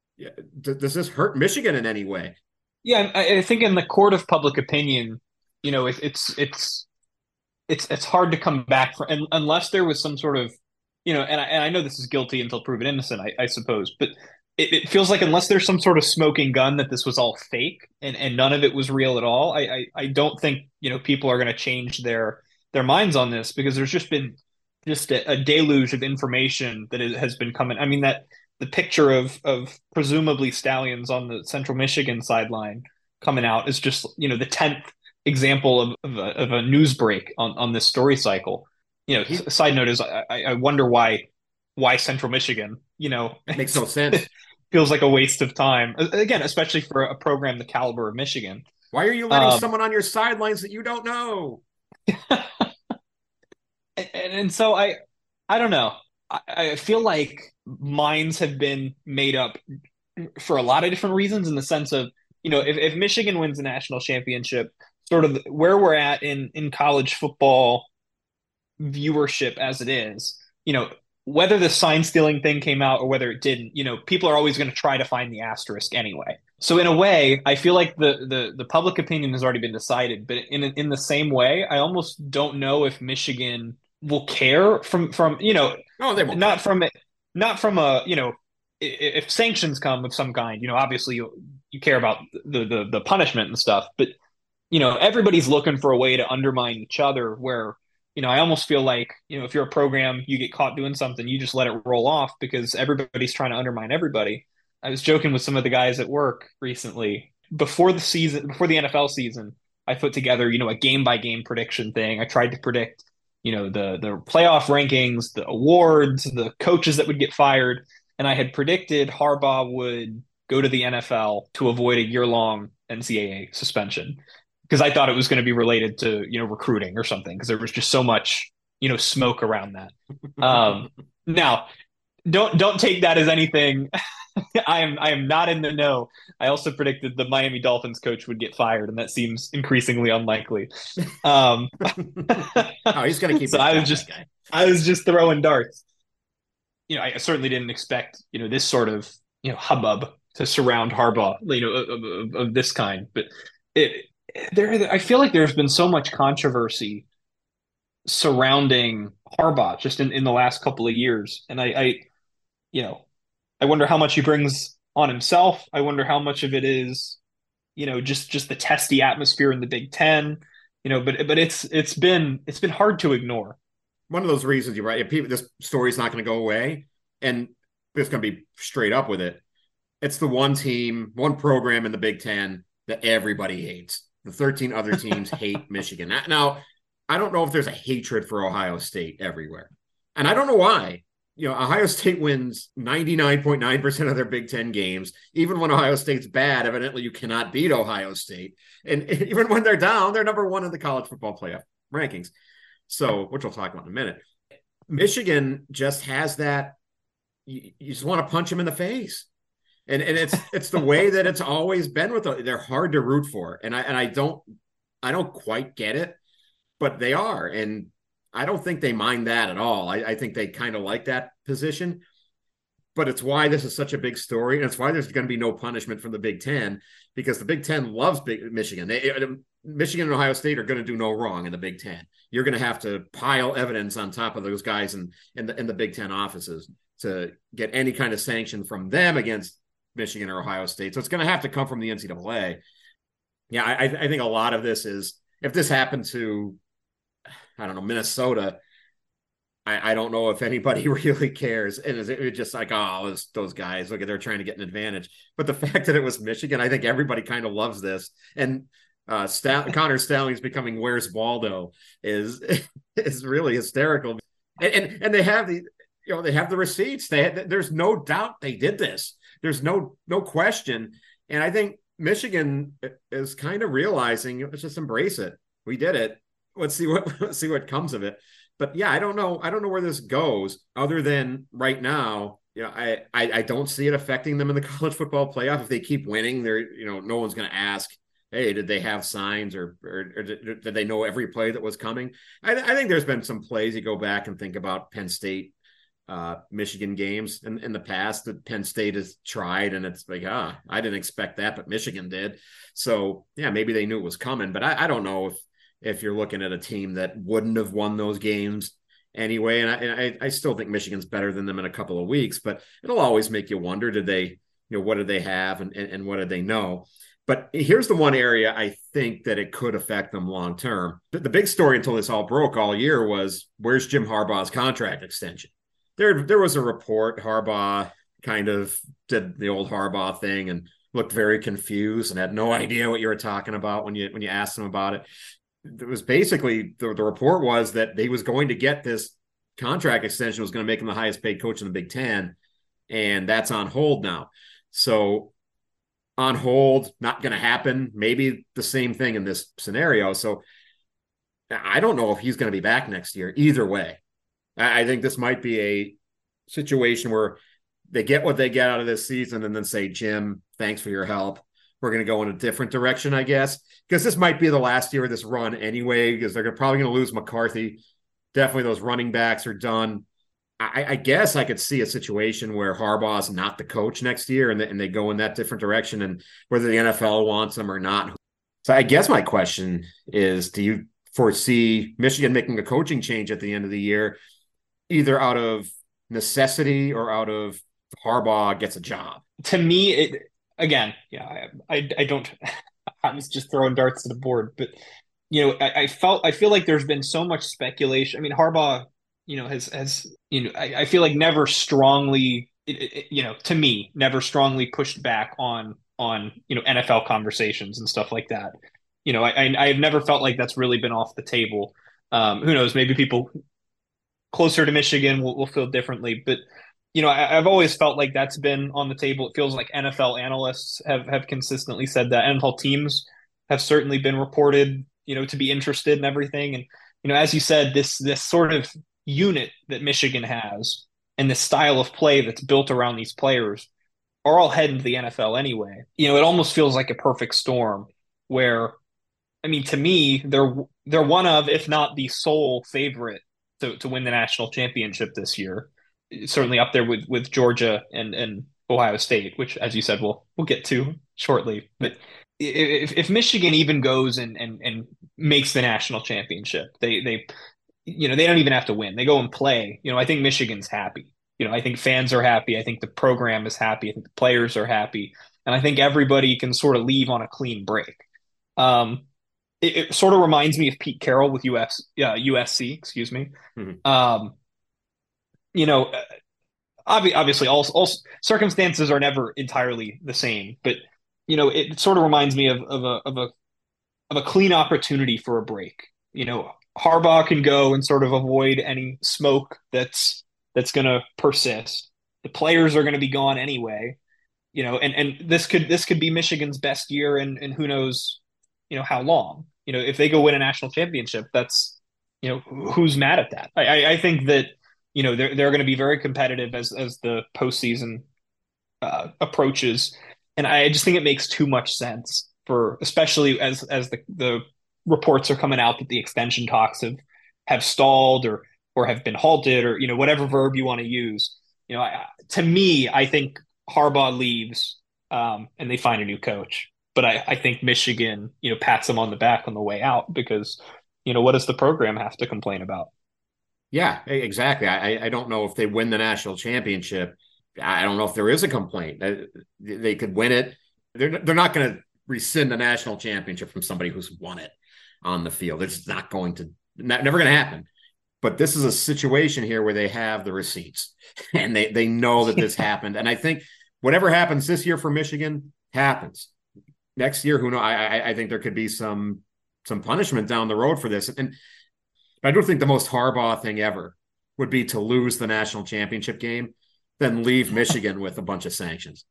does this hurt Michigan in any way? Yeah, I, I think in the court of public opinion, you know, it, it's it's it's it's hard to come back from unless there was some sort of, you know, and I, and I know this is guilty until proven innocent, I, I suppose, but it, it feels like unless there's some sort of smoking gun that this was all fake and, and none of it was real at all, I, I, I don't think, you know, people are going to change their their minds on this because there's just been just a, a deluge of information that it has been coming. I mean, that the picture of of presumably Stallions on the Central Michigan sideline coming out is just, you know, the tenth example of, of, a, of a news break on, on this story cycle. You know, He side note is I, I wonder why why Central Michigan, you know, makes no sense. feels like a waste of time. Again, especially for a program the caliber of Michigan. Why are you letting Um, someone on your sidelines that you don't know? and, and so I I don't know. I, I feel like minds have been made up for a lot of different reasons in the sense of, you know, if, if Michigan wins the national championship, sort of where we're at in in college football viewership as it is, you know, whether the sign stealing thing came out or whether it didn't, you know, people are always going to try to find the asterisk anyway. So in a way, I feel like the the the public opinion has already been decided, but in in the same way, I almost don't know if Michigan will care from from you know, Oh, they won't not care. from not from a, you know, if sanctions come of some kind, you know, obviously you you care about the the the punishment and stuff, but you know, everybody's looking for a way to undermine each other where, you know, I almost feel like, you know, if you're a program, you get caught doing something, you just let it roll off because everybody's trying to undermine everybody. I was joking with some of the guys at work recently. Before the season, before the N F L season, I put together, you know, a game by game prediction thing. I tried to predict, you know, the the playoff rankings, the awards, the coaches that would get fired, and I had predicted Harbaugh would go to the N F L to avoid a year long N C double A suspension because I thought it was going to be related to, you know, recruiting or something because there was just so much, you know, smoke around that. Um, now, don't don't take that as anything. I am I am not in the know. I also predicted the Miami Dolphins coach would get fired, and that seems increasingly unlikely. Um, Oh, he's going to keep so his I was job, that just guy. I was just throwing darts. You know, I certainly didn't expect, you know, this sort of, you know, hubbub to surround Harbaugh, you know, of, of, of this kind. But it there, I feel like there's been so much controversy surrounding Harbaugh just in, in the last couple of years, and I, I, you know, I wonder how much he brings on himself. I wonder how much of it is, you know, just just the testy atmosphere in the Big Ten, you know. But but it's it's been it's been hard to ignore. One of those reasons you're right. If people, this story's not going to go away, and it's going to be straight up with it. It's the one team, one program in the Big Ten that everybody hates. The thirteen other teams hate Michigan. Now, I don't know if there's a hatred for Ohio State everywhere. And I don't know why. You know, Ohio State wins ninety-nine point nine percent of their Big Ten games. Even when Ohio State's bad, evidently you cannot beat Ohio State. And even when they're down, they're number one in the college football playoff rankings. So, which we'll talk about in a minute. Michigan just has that. You, you just want to punch them in the face. And and it's it's the way that it's always been with them. They're hard to root for. And I and I don't I don't quite get it, but they are. And I don't think they mind that at all. I, I think they kind of like that position. But it's why this is such a big story. And it's why there's going to be no punishment from the Big Ten, because the Big Ten loves big, Michigan. They, Michigan and Ohio State are going to do no wrong in the Big Ten. You're going to have to pile evidence on top of those guys in, in, the, in the Big Ten offices to get any kind of sanction from them against Michigan or Ohio State. So it's going to have to come from the N C double A. Yeah, I, I think a lot of this is, if this happened to, I don't know, Minnesota, I, I don't know if anybody really cares. And it's it just like, oh, those, those guys, look at, they're trying to get an advantage. But the fact that it was Michigan, I think everybody kind of loves this. And uh, St- Connor Stallings becoming Where's Waldo is is really hysterical. And, and and they have the, you know, they have the receipts. They had, there's no doubt they did this. There's no no question. And I think Michigan is kind of realizing, let's just embrace it. We did it. Let's see what let's see what comes of it. But yeah, I don't know. I don't know where this goes other than right now. You know, I, I, I don't see it affecting them in the college football playoff. If they keep winning, they're, you know, no one's going to ask, hey, did they have signs or, or, or did, did they know every play that was coming? I, I think there's been some plays you go back and think about Penn State, uh, Michigan games in, in the past that Penn State has tried. And it's like, ah, I didn't expect that, but Michigan did. So yeah, maybe they knew it was coming, but I, I don't know if, if you're looking at a team that wouldn't have won those games anyway. And I, and I, I still think Michigan's better than them in a couple of weeks, but it'll always make you wonder, did they, you know, what did they have and, and, and what did they know? But here's the one area I think that it could affect them long term. The, the big story until this all broke all year was, where's Jim Harbaugh's contract extension? There, there was a report Harbaugh kind of did the old Harbaugh thing and looked very confused and had no idea what you were talking about when you when you asked him about it. It was basically the, the report was that he was going to get this contract extension, was going to make him the highest paid coach in the Big Ten, and that's on hold now. So on hold, not going to happen. Maybe the same thing in this scenario. So I don't know if he's going to be back next year. Either way, I think this might be a situation where they get what they get out of this season and then say, Jim, thanks for your help. We're going to go in a different direction, I guess, because this might be the last year of this run anyway, because they're probably going to lose McCarthy. Definitely those running backs are done. I, I guess I could see a situation where Harbaugh's not the coach next year and, the, and they go in that different direction, and whether the N F L wants him or not. So I guess my question is, do you foresee Michigan making a coaching change at the end of the year, either out of necessity or out of Harbaugh gets a job? To me, it again, yeah, I, I, I don't, I was just throwing darts to the board, but you know, I, I felt, I feel like there's been so much speculation. I mean, Harbaugh, you know, has, has, you know, I, I feel like never strongly, it, it, you know, to me, never strongly pushed back on, on, you know, N F L conversations and stuff like that. You know, I, I, I've never felt like that's really been off the table. Um, who knows, maybe people closer to Michigan will, will feel differently, but you know, I, I've always felt like that's been on the table. It feels like N F L analysts have, have consistently said that. N F L teams have certainly been reported, you know, to be interested in everything. And, you know, as you said, this this sort of unit that Michigan has and this style of play that's built around these players are all heading to the N F L anyway. You know, it almost feels like a perfect storm where, I mean, to me, they're they're one of, if not the sole favorite to, to win the national championship this year. Certainly up there with, with Georgia and, and Ohio State, which, as you said, we'll we'll get to shortly. But if, if Michigan even goes and, and, and makes the national championship, they they you know they don't even have to win. They go and play. You know, I think Michigan's happy. You know, I think fans are happy. I think the program is happy. I think the players are happy, and I think everybody can sort of leave on a clean break. Um, it, it sort of reminds me of Pete Carroll with U S uh, U S C. Excuse me. Mm-hmm. Um, you know, obviously all, all circumstances are never entirely the same, but you know, it sort of reminds me of, of a, of a, of a clean opportunity for a break. You know, Harbaugh can go and sort of avoid any smoke that's, that's going to persist. The players are going to be gone anyway, you know, and, and this could, this could be Michigan's best year and, and who knows, you know, how long. You know, if they go win a national championship, that's, you know, who's mad at that? I, I think that, you know, they're they're going to be very competitive as as the postseason uh, approaches, and I just think it makes too much sense for, especially as as the the reports are coming out that the extension talks have have stalled or or have been halted, or you know, whatever verb you want to use. You know, I, to me, I think Harbaugh leaves um, and they find a new coach, but I, I think Michigan, you know, pats them on the back on the way out because, you know, what does the program have to complain about? Yeah, exactly. I, I don't know if they win the national championship. I don't know if there is a complaint. They could win it. They're, they're not going to rescind the national championship from somebody who's won it on the field. It's not going to, not, never going to happen. But this is a situation here where they have the receipts and they, they know that this happened. And I think whatever happens this year for Michigan happens. Next year, who knows? I, I think there could be some some punishment down the road for this. And I do think the most Harbaugh thing ever would be to lose the national championship game, then leave Michigan with a bunch of sanctions.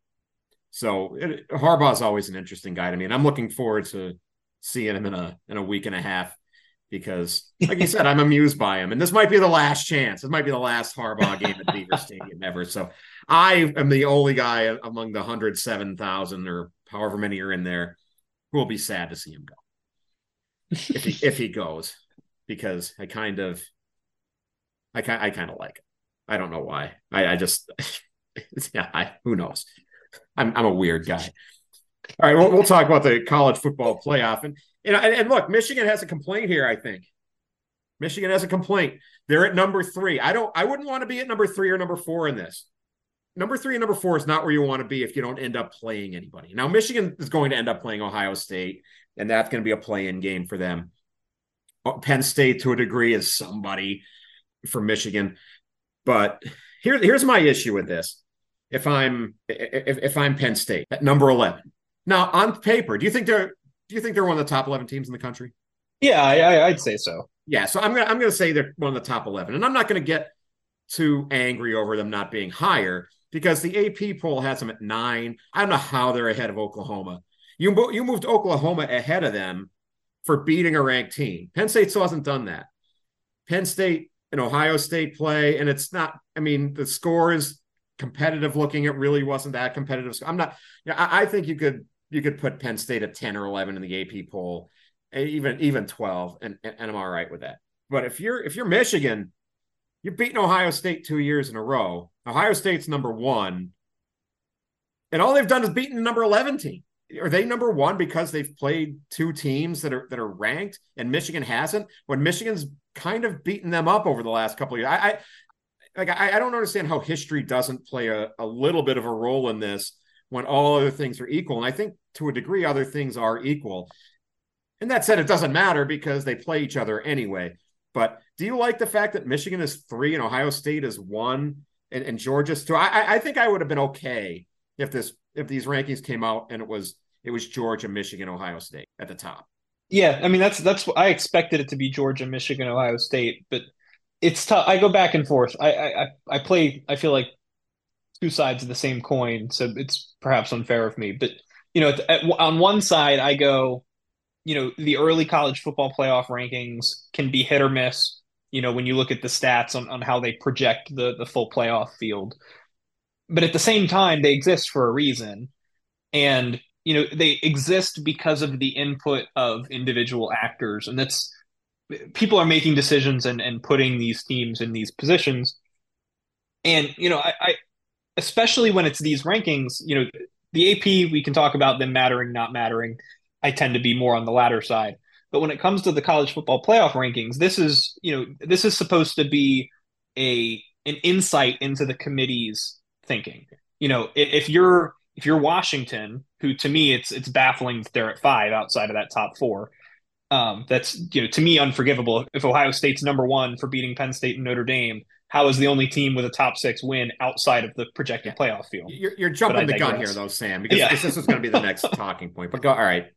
So it, Harbaugh is always an interesting guy to me, and I'm looking forward to seeing him in a in a week and a half because, like you said, I'm amused by him, and this might be the last chance. This might be the last Harbaugh game at Beaver Stadium ever. So I am the only guy among the one hundred seven thousand or however many are in there who will be sad to see him go if he if he goes. Because I kind of, I kind, I kind of like it. I don't know why. I, I just, yeah. I, who knows? I'm, I'm a weird guy. All right, we'll, we'll talk about the college football playoff, and and and look, Michigan has a complaint here. I think Michigan has a complaint. They're at number three. I don't. I wouldn't want to be at number three or number four in this. number three and number four is not where you want to be if you don't end up playing anybody. Now, Michigan is going to end up playing Ohio State, and that's going to be a play-in game for them. Penn State, to a degree, is somebody for Michigan. But here, here's my issue with this. If I'm if, if I'm Penn State at number eleven, now on paper, do you think they're do you think they're one of the top eleven teams in the country? Yeah, I, I'd say so. Yeah, so I'm gonna I'm gonna say they're one of the top eleven, and I'm not gonna get too angry over them not being higher because the A P poll has them at nine. I don't know how they're ahead of Oklahoma. You you moved Oklahoma ahead of them for beating a ranked team. Penn State still hasn't done that. Penn State and Ohio State play, and it's not. I mean, the score is competitive looking. It really wasn't that competitive. I'm not. You know, I, I think you could you could put Penn State at ten or eleven in the A P poll, even even twelve, and, and I'm all right with that. But if you're if you're Michigan, you've beaten Ohio State two years in a row. Ohio State's number one, and all they've done is beaten the number eleven team. Are they number one because they've played two teams that are that are ranked and Michigan hasn't? When Michigan's kind of beaten them up over the last couple of years, I, I like I, I don't understand how history doesn't play a, a little bit of a role in this when all other things are equal. And I think to a degree, other things are equal. And that said, it doesn't matter because they play each other anyway. But do you like the fact that Michigan is three and Ohio State is one and, and Georgia's two? I, I think I would have been okay if this if these rankings came out and it was it was Georgia, Michigan, Ohio State at the top. Yeah, I mean that's that's what I expected it to be Georgia, Michigan, Ohio State, but it's tough. I go back and forth. I I I play. I feel like two sides of the same coin, so it's perhaps unfair of me. But you know, at, on one side, I go, you know, the early college football playoff rankings can be hit or miss. You know, when you look at the stats on, on how they project the the full playoff field, but at the same time, they exist for a reason, and you know they exist because of the input of individual actors, and that's people are making decisions and, and putting these teams in these positions. And, you know, I, I especially when it's these rankings, you know, the A P, we can talk about them mattering, not mattering. I tend to be more on the latter side. But when it comes to the college football playoff rankings, this is, you know, this is supposed to be a an insight into the committee's thinking. You know, if you're if you're Washington, who to me it's it's baffling that they're at five outside of that top four. Um, that's, you know, to me unforgivable. If Ohio State's number one for beating Penn State and Notre Dame, how is the only team with a top six win outside of the projected playoff field? You're, you're jumping the gun here, though, Sam, because yeah. this is going to be the next talking point. But go, all right.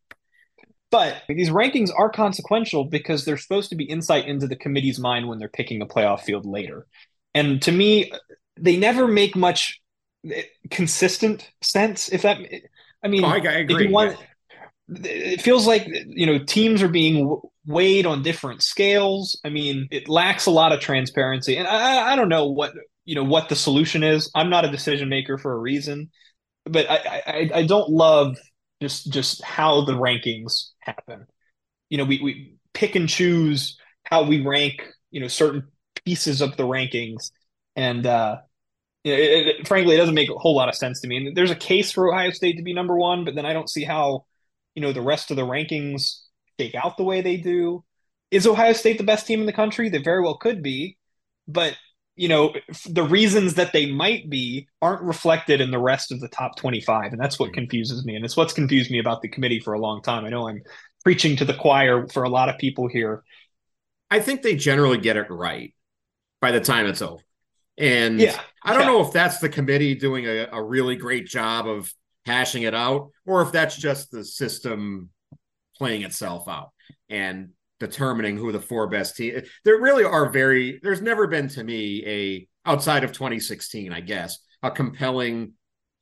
But these rankings are consequential because they're supposed to be insight into the committee's mind when they're picking a playoff field later. And to me, they never make much consistent sense. If that, I mean, oh, I, I agree. Want, yeah. It feels like, you know, teams are being weighed on different scales. I mean, it lacks a lot of transparency, and I, I don't know what you know what the solution is. I'm not a decision maker for a reason, but I, I, I don't love just just how the rankings happen. You know, we we pick and choose how we rank, you know, certain pieces of the rankings, and uh, you know, it, it, frankly, it doesn't make a whole lot of sense to me. And there's a case for Ohio State to be number one, but then I don't see how, you know, the rest of the rankings shake out the way they do. Is Ohio State the best team in the country? They very well could be, but, you know, the reasons that they might be aren't reflected in the rest of the top twenty-five. And that's what confuses me. And it's what's confused me about the committee for a long time. I know I'm preaching to the choir for a lot of people here. I think they generally get it right by the time it's over. And yeah, I don't yeah. know if that's the committee doing a, a really great job of hashing it out, or if that's just the system playing itself out and determining who the four best teams. There really are very, there's never been to me a, outside of twenty sixteen, I guess, a compelling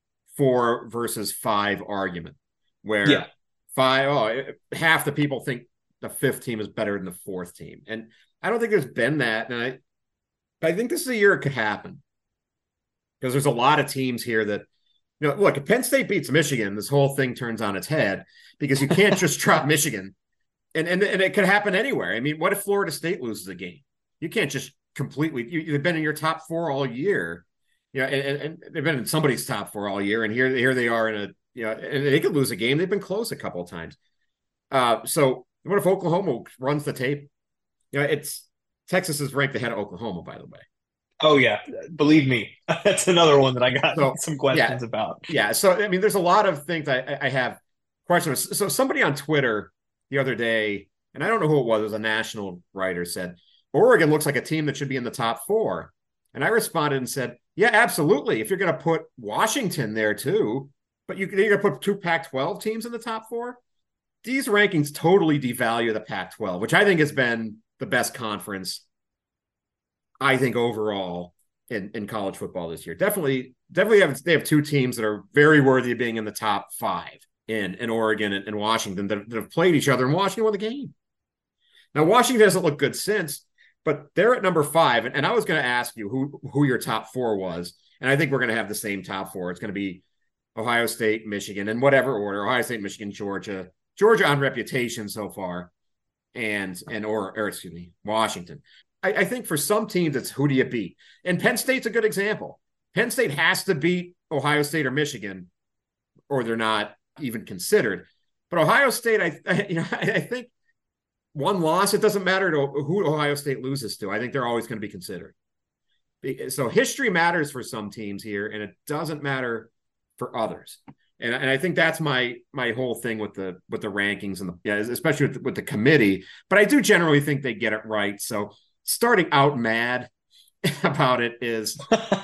four versus five argument where yeah. five, oh, half the people think the fifth team is better than the fourth team. And I don't think there's been that. And I, I think this is a year it could happen because there's a lot of teams here that, you know, look, if Penn State beats Michigan, this whole thing turns on its head because you can't just drop Michigan. And, and and it could happen anywhere. I mean, what if Florida State loses a game? You can't just completely – you've been in your top four all year. You know, and, and they've been in somebody's top four all year, and here, here they are in a – you know, and they could lose a game. They've been close a couple of times. Uh, so what if Oklahoma runs the tape? You know, it's – Texas is ranked ahead of Oklahoma, by the way. Oh yeah, believe me, that's another one that I got So some yeah, questions about. yeah. So I mean, there's a lot of things I, I have questions. So somebody on Twitter the other day, and I don't know who it was, it was a national writer, said Oregon looks like a team that should be in the top four. And I responded and said, yeah, absolutely. If you're going to put Washington there too, but you, you're going to put two Pac twelve teams in the top four. These rankings totally devalue the Pac twelve, which I think has been the best conference, I think, overall in, in college football this year. Definitely, definitely have they have two teams that are very worthy of being in the top five in, in Oregon and, and Washington that, that have played each other, and Washington won the game. Now, Washington hasn't looked good since, but they're at number five. And, and I was going to ask you who, who your top four was. And I think we're going to have the same top four. It's going to be Ohio State, Michigan, in whatever order. Ohio State, Michigan, Georgia. Georgia on reputation so far. And, and or, or excuse me, Washington. I, I think for some teams, it's who do you beat? And Penn State's a good example. Penn State has to beat Ohio State or Michigan, or they're not even considered. But Ohio State, I, I you know, I, I think one loss, it doesn't matter to who Ohio State loses to. I think they're always going to be considered. So history matters for some teams here, and it doesn't matter for others. And, and I think that's my my whole thing with the with the rankings and the, yeah, especially with the, with the committee. But I do generally think they get it right. So starting out mad about it is,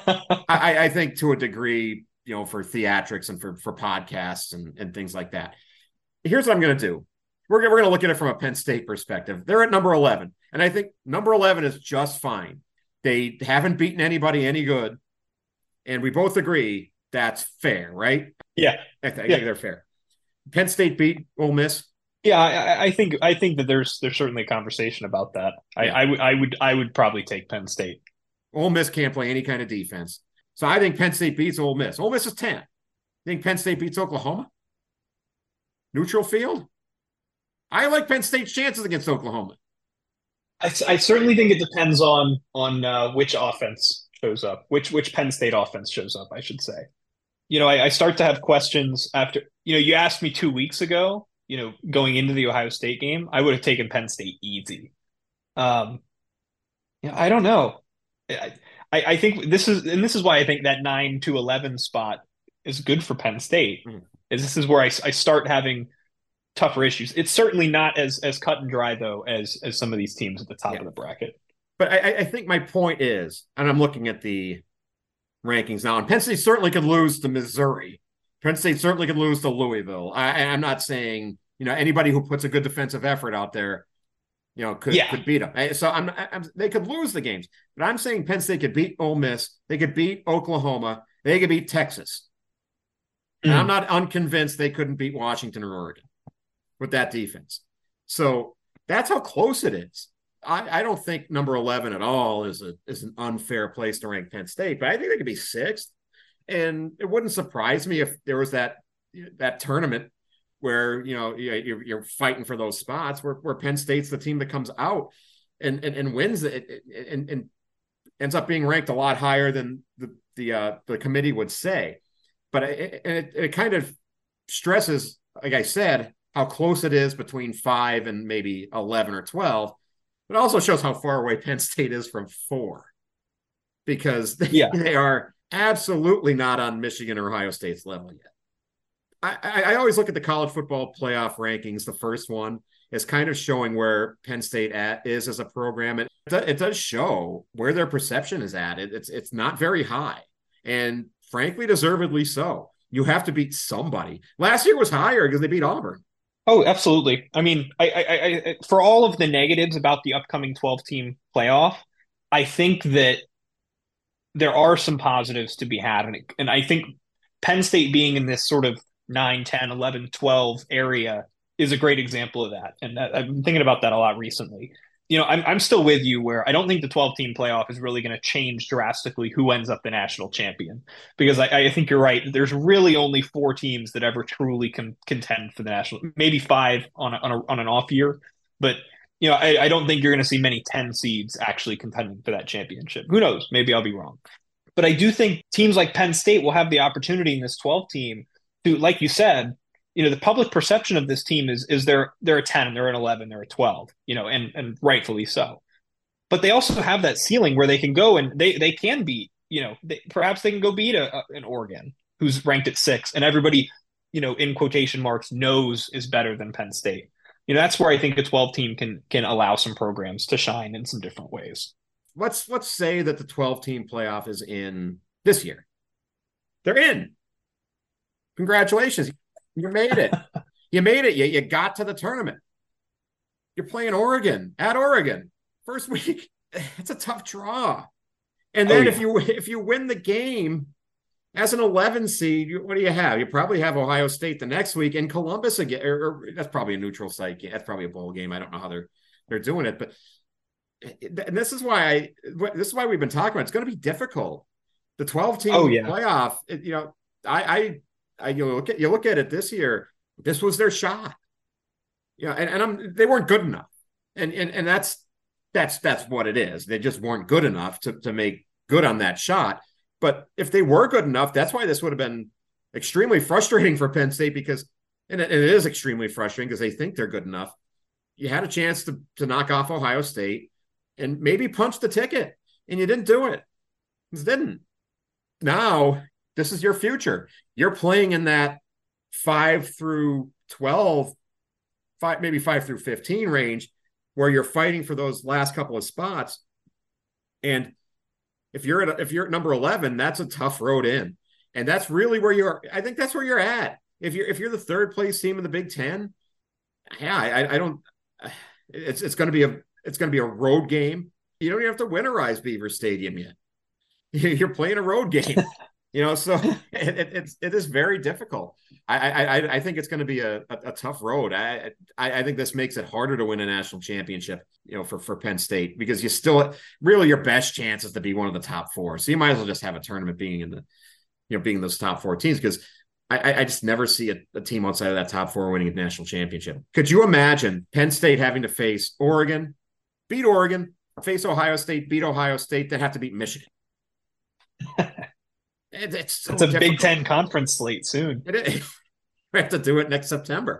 I, I think, to a degree, you know, for theatrics and for for podcasts and, and things like that. Here's what I'm going to do. We're, we're going to look at it from a Penn State perspective. They're at number eleven, and I think number eleven is just fine. They haven't beaten anybody any good, and we both agree that's fair, right? Yeah, I, th- I yeah. think they're fair. Penn State beat Ole Miss. Yeah, I, I think I think that there's there's certainly a conversation about that. I, Yeah. I would I would I would probably take Penn State. Ole Miss can't play any kind of defense, so I think Penn State beats Ole Miss. Ole Miss is ten. I think Penn State beats Oklahoma. Neutral field. I like Penn State's chances against Oklahoma. I, I certainly think it depends on on uh, which offense shows up, which which Penn State offense shows up, I should say. You know, I, I start to have questions after, you know, you asked me two weeks ago, you know, going into the Ohio State game, I would have taken Penn State easy. Um, yeah, I don't know. I, I, I think this is, and this is why I think that nine to eleven spot is good for Penn State. Mm. Is this is where I, I start having tougher issues. It's certainly not as as cut and dry though as as some of these teams at the top Yeah. of the bracket. But I, I think my point is, and I'm looking at the rankings now, and Penn State certainly could lose to Missouri. Penn State certainly could lose to Louisville. I, I'm not saying, you know, anybody who puts a good defensive effort out there, you know, could Yeah. could beat them. So I'm, I'm they could lose the games, but I'm saying Penn State could beat Ole Miss. They could beat Oklahoma. They could beat Texas. And Mm. I'm not unconvinced they couldn't beat Washington or Oregon with that defense. So that's how close it is. I, I don't think number eleven at all is a is an unfair place to rank Penn State, but I think they could be sixth. And it wouldn't surprise me if there was that that tournament where, you know, you're, you're fighting for those spots where, where Penn State's the team that comes out and and, and wins it and, and ends up being ranked a lot higher than the the uh, the committee would say. But it, it, it kind of stresses, like I said, how close it is between five and maybe eleven or twelve. It also shows how far away Penn State is from four, because they, Yeah. they are absolutely not on Michigan or Ohio State's level yet. I, I, I always look at the college football playoff rankings. The first one is kind of showing where Penn State at, is as a program. And it, it does show where their perception is at. It, it's, it's not very high, and frankly, deservedly so. You have to beat somebody. Last year was higher because they beat Auburn. Oh, absolutely. I mean, I, I, I, for all of the negatives about the upcoming twelve-team playoff, I think that there are some positives to be had. And, and I think Penn State being in this sort of nine, ten, eleven, twelve area is a great example of that. And that, I've been thinking about that a lot recently. You know, I'm, I'm still with you where I don't think the twelve-team playoff is really going to change drastically who ends up the national champion, because I, I think you're right. There's really only four teams that ever truly can contend for the national, maybe five on a, on, a, on an off year. But, you know, I, I don't think you're going to see many ten seeds actually contending for that championship. Who knows? Maybe I'll be wrong. But I do think teams like Penn State will have the opportunity in this twelve-team to, like you said, you know, the public perception of this team is is they're they're a ten, they're an eleven, they're a twelve, you know, and and rightfully so. but they also have that ceiling where they can go and they they can beat, you know, they, perhaps they can go beat a, a, an Oregon who's ranked at six, and everybody, you know, in quotation marks, knows is better than Penn State. You know, that's where I think a twelve team can can allow some programs to shine in some different ways. Let's let's say that the twelve team playoff is in this year. They're in. Congratulations. You made it. You made it. You, you got to the tournament. You're playing Oregon at Oregon. First week. It's a tough draw. And then oh, yeah. if you if you win the game as an eleven seed, you, what do you have? You probably have Ohio State the next week and Columbus again. Or, or that's probably a neutral site game. That's probably a bowl game. I don't know how they're they're doing it, but and this is why I this is why we've been talking about. It's going to be difficult. The twelve team oh, yeah. playoff. You know, I I, I you look at you look at it this year. This was their shot. You know, and, and I'm they weren't good enough, and and and that's that's that's what it is. They just weren't good enough to to make good on that shot. But if they were good enough, that's why this would have been extremely frustrating for Penn State because, and it, it is extremely frustrating because they think they're good enough. You had a chance to to knock off Ohio State and maybe punch the ticket, and you didn't do it. You didn't. Now this is your future. You're playing in that five through twelve, five maybe five through fifteen range, where you're fighting for those last couple of spots, and if you're at if you're at number eleven, that's a tough road in, and that's really where you're. I think that's where you're at. If you're if you're the third place team in the Big Ten, yeah, I, I don't. It's it's going to be a it's going to be a road game. You don't even have to winterize Beaver Stadium yet. You're playing a road game, you know. So it, it, it's it is very difficult. I I I think it's going to be a, a, a tough road. I, I I think this makes it harder to win a national championship, you know, for for Penn State because you still really your best chance is to be one of the top four. So you might as well just have a tournament being in the, you know, being those top four teams because I I just never see a, a team outside of that top four winning a national championship. Could you imagine Penn State having to face Oregon, beat Oregon, face Ohio State, beat Ohio State, then have to beat Michigan? It, it's so it's a difficult. Big Ten conference slate soon. It is. We have to do it next September.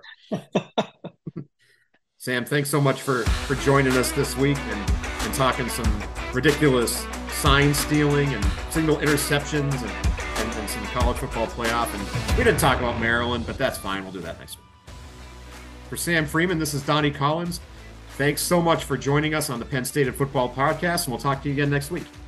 Sam, thanks so much for for joining us this week and, and talking some ridiculous sign stealing and single interceptions and, and, and some college football playoff. And we didn't talk about Maryland, but that's fine. We'll do that next week. For Sam Freeman, this is Donnie Collins. Thanks so much for joining us on the Penn State Football Podcast, and we'll talk to you again next week.